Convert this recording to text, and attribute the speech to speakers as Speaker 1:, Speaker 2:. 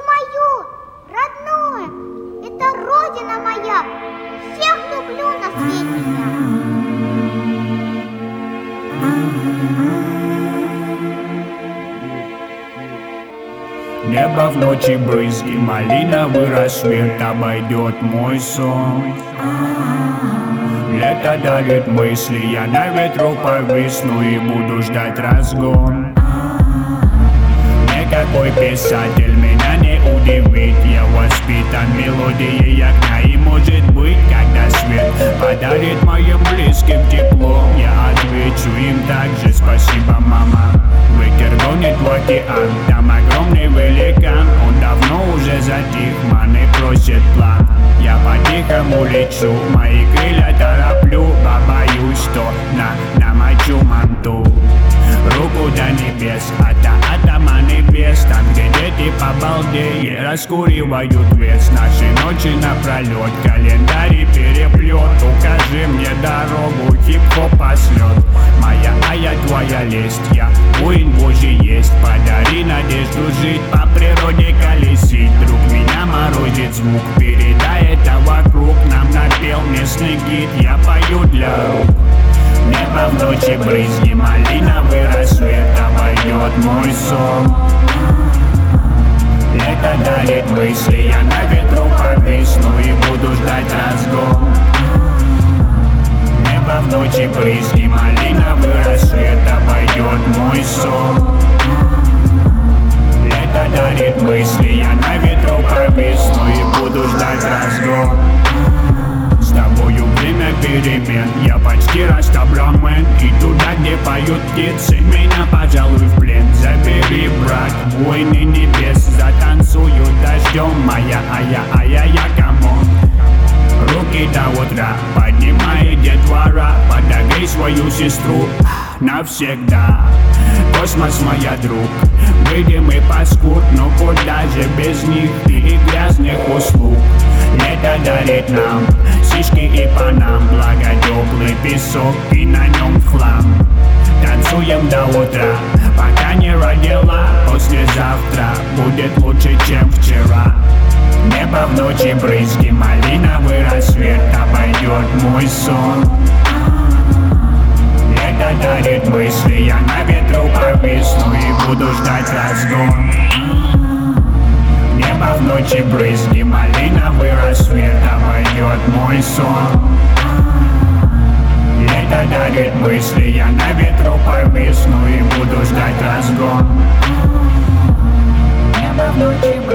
Speaker 1: мое, родное, это родина моя. Всех люблю на свете я.
Speaker 2: Небо в ночи брызги, малиновый рассвет обойдет мой сон. Лето дарит мысли, я на ветру повисну и буду ждать разгон. Никакой писатель меня не удивит, я воспитан мелодией огня. И может быть, когда свет подарит моим близким тепло, я отвечу им также: спасибо, мама. Ветер гонит в океан, там огромный великан. Он давно уже затих, маны просит план. Я по-тихому лечу, мои крылья тороплю, побоюсь, что намочу манту. Руку до небес, атома небес, там, где дети по балде раскуривают вес. Наши ночи напролет, календарь переплет. Укажи мне дорогу, хип-хоп пошлет. Моя, твоя лесть, я воин Божий есть. Подари надежду жить, по природе колесить. Друг, меня морозит звук, передай это вокруг. Нам напел местный гид, я пою для рук. Небо в ночи брызги, малиновый рассвет обойдет мой сон. Лето дарит мысли, я на ветру повисну и буду ждать разгон. Небо в ночи брызги, малиновый рассвет обойдет мой сон. Лето дарит мысли, я на ветру повисну и буду ждать разгон. С тобою время перемен, я почти растабрамен. И туда, где поют птицы, меня, пожалуй, в плен забери, брат, войны небес. Затанцую дождем, моя, я, камон. Руки до утра, поднимай детвора. Подогрей свою сестру навсегда. Космос, моя друг, выйдем и паскуд, но куда же без них и грязных услуг. Лето дарит нам сишки и панам, благо теплый песок и на нем хлам. Танцуем до утра, пока не родила. Послезавтра будет лучше, чем вчера. Небо в ночи брызги, малиновый рассвет обойдет мой сон. Лето дарит мысли, я на ветру повисну и буду ждать разгон. Небо в ночи брызги, малиновый рассвет обойдет мой сон. Лето дарит мысли, я на ветру повисну и буду ждать разгон. Небо в ночи